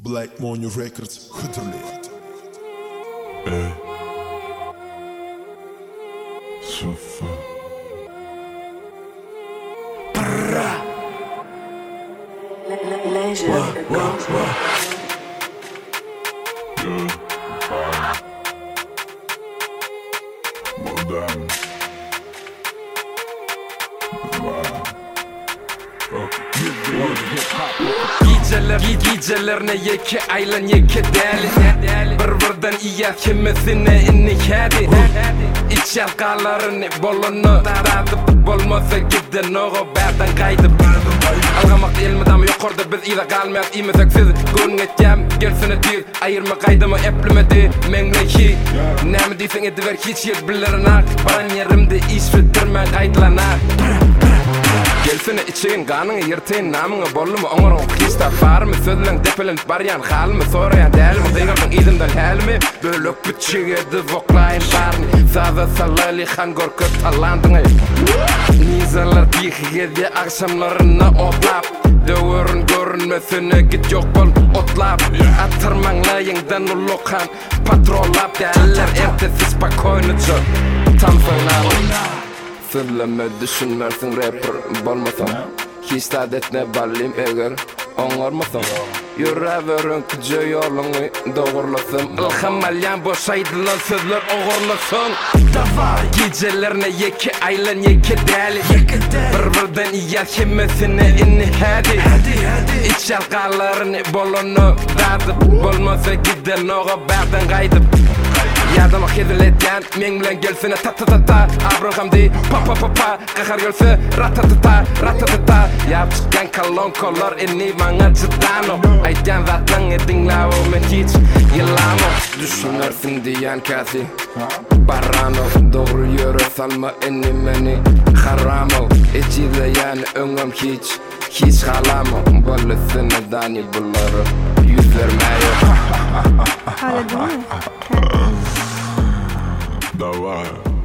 Black Money Records hatırlayın. Sofa. Modern. Gecelerine yeke aylan yeke deli Bir-birden iya kimesine inni hadi İç yalqalarini bolunu dadıp Bolmasa gidin oğu berden qaydıp Algamak ilmidam yoqorda biz ila qalmayat imesek siz Gün etcem gelsine değil ayırma qaydımı eplimedi Mengleki Näme deysen ediver hiç yer bilirin Baran yerimde iş bitirmen qaydılanar Gelsene içeğin kanını yırtayın namını bollumu onurum Kista farımı sözlen depelin baryan halımı sorayan delimi Dıygardan idimden helimi Bölük bütçügedi voklayın barını Saza salali han gorkut talandını Nizalar dihigedi akşamlarına otlap Dövürün görünmesine git yok bol otlap Atırmanlayından ulukan patrollap Derler ertesiz bak oynucu Tam fırnalı Sırlama düşünmersin rapper bolmasan Hiç adetine ballim eğer oңarmasan Yüreverin küce yolunu doğrulasın İlham alyan boşaydılan sözler oğurlasın Gecelerine yeke aylan yeke deli Bir-birden iya kimesine inni hadi İç yalqalarini bolunu dadıp Bolmasa giden oğa berden qaydıp Yadıma xiziletken men bilen gelsene ta-ta-ta-ta Abraham dey pa-pa-pa-pa Qahar gelse rat-ta-ta-ta Yap çıkan kalonkolar inni maňa çıdano Aytyan zatlaňy dinläw men hiç yılamo Düşünersin diýen käsi Barrano Doğru ýöre salma inni meni Haramo Ejide ýani öňüm hiç halamo Bollesyny dani bullary yüz vermeýär Hala değil mi? Давай.